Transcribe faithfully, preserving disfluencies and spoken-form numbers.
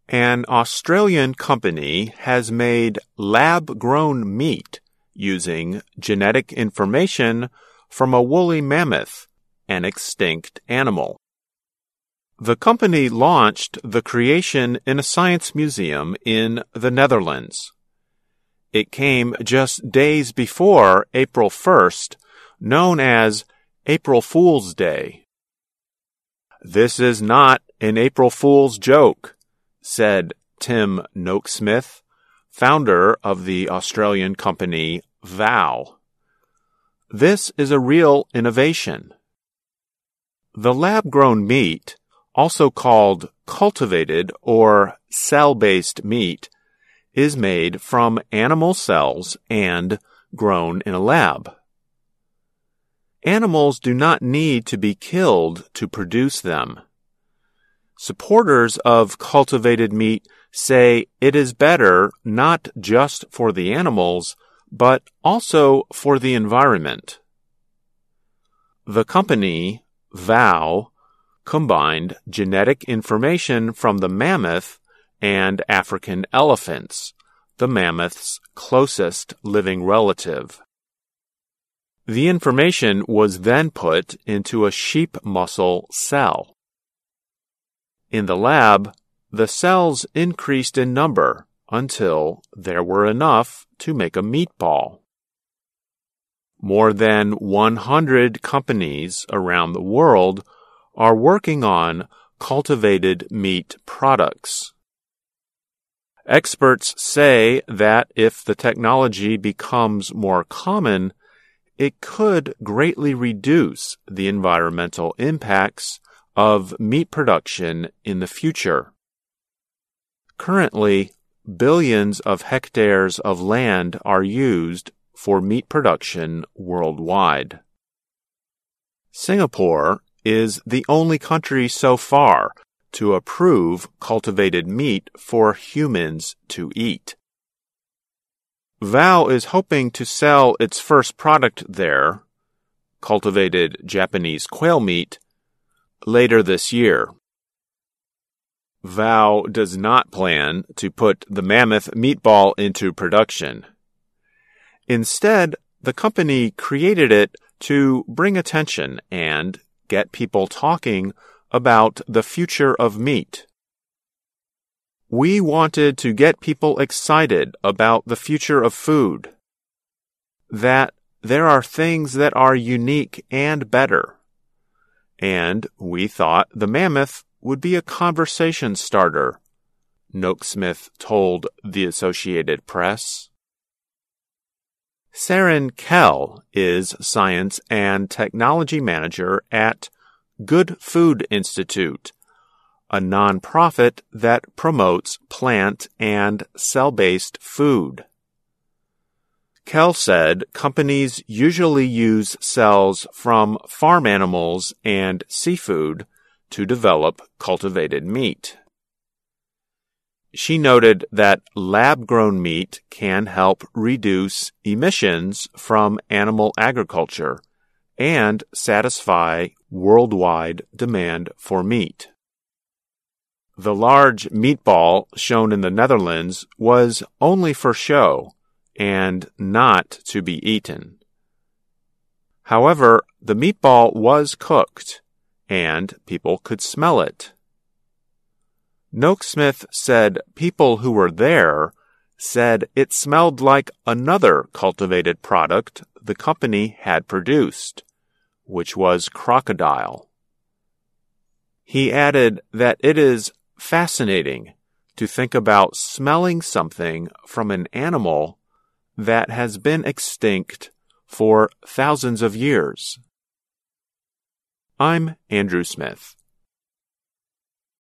An Australian company has made lab-grown meat using genetic information from a woolly mammoth, an extinct animal. The company launched the creation in a science museum in the Netherlands. It came just days before April first, known as April Fool's Day. "This is not an April Fool's joke," said Tim Noakesmith, founder of the Australian company Vow. "This is a real innovation." The lab-grown meat, also called cultivated or cell-based meat, is made from animal cells and grown in a lab. Animals do not need to be killed to produce them. Supporters of cultivated meat say it is better not just for the animals, but also for the environment. The company, Vow, combined genetic information from the mammoth and African elephants, the mammoth's closest living relative. The information was then put into a sheep muscle cell. In the lab, the cells increased in number until there were enough to make a meatball. More than one hundred companies around the world are working on cultivated meat products. Experts say that if the technology becomes more common, it could greatly reduce the environmental impacts of meat production in the future. Currently, billions of hectares of land are used for meat production worldwide. Singapore is the only country so far to approve cultivated meat for humans to eat. Vow is hoping to sell its first product there, cultivated Japanese quail meat, later this year. Vow does not plan to put the mammoth meatball into production. Instead, the company created it to bring attention and get people talking about the future of meat. "We wanted to get people excited about the future of food, that there are things that are unique and better, and we thought the mammoth would be a conversation starter," Noakesmith told the Associated Press. Saren Kell is Science and Technology Manager at Good Food Institute, a nonprofit that promotes plant and cell-based food. Kell said companies usually use cells from farm animals and seafood to develop cultivated meat. She noted that lab-grown meat can help reduce emissions from animal agriculture and satisfy worldwide demand for meat. The large meatball shown in the Netherlands was only for show and not to be eaten. However, the meatball was cooked, and people could smell it. Noakesmith said people who were there said it smelled like another cultivated product the company had produced, which was crocodile. He added that it is fascinating to think about smelling something from an animal that has been extinct for thousands of years. I'm Andrew Smith.